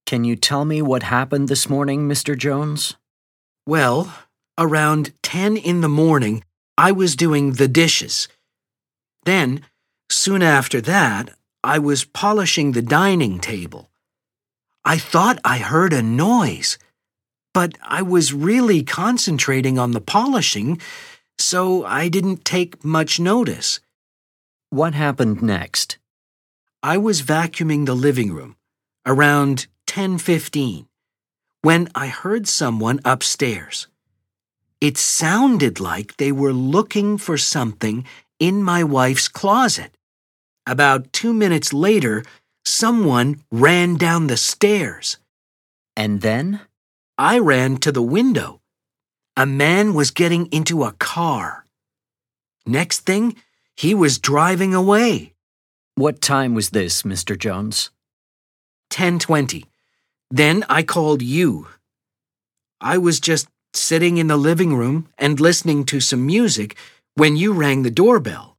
Can you tell me what happened this morning, Mr. Jones? Well, around 10 in the morning, I was doing the dishes. Then, soon after that, I was polishing the dining table. I thought I heard a noise, but I was really concentrating on the polishing, so I didn't take much notice. What happened next? I was vacuuming the living room around 10:15 when I heard someone upstairs. It sounded like they were looking for something in my wife's closet. About 2 minutes later, someone ran down the stairs. And then? I ran to the window. A man was getting into a car. Next thing, he was driving away. What time was this, Mr. Jones? 10:20. Then I called you. I was just sitting in the living room and listening to some music when you rang the doorbell.